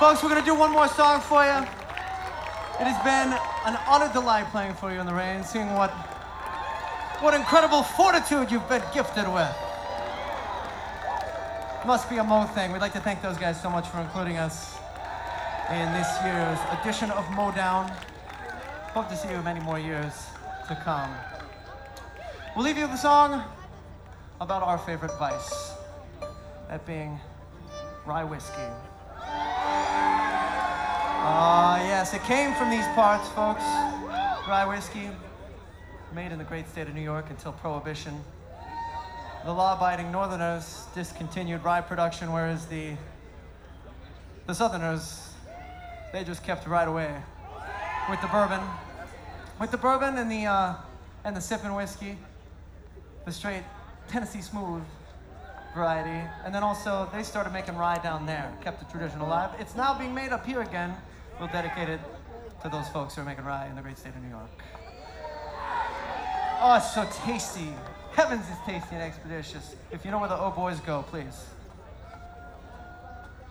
Folks, we're gonna do one more song for you. It has been an utter delight playing for you in the rain, seeing what incredible fortitude you've been gifted with. Must be a Mo thing. We'd like to thank those guys so much for including us in this year's edition of Modown. Hope to see you in many more years to come. We'll leave you with a song about our favorite vice, that being rye whiskey. Yes, it came from these parts, folks. Rye whiskey, made in the great state of New York until Prohibition. The law-abiding Northerners discontinued rye production, whereas the Southerners, they just kept right away with the bourbon. With the bourbon and the sipping whiskey, the straight Tennessee Smooth variety, and then also they started making rye down there, kept the tradition alive. It's now being made up here again. We'll dedicate it to those folks who are making rye in the great state of New York. Oh, it's so tasty. Heavens, it's tasty and expeditious. If you know where the Oh Boys go, please.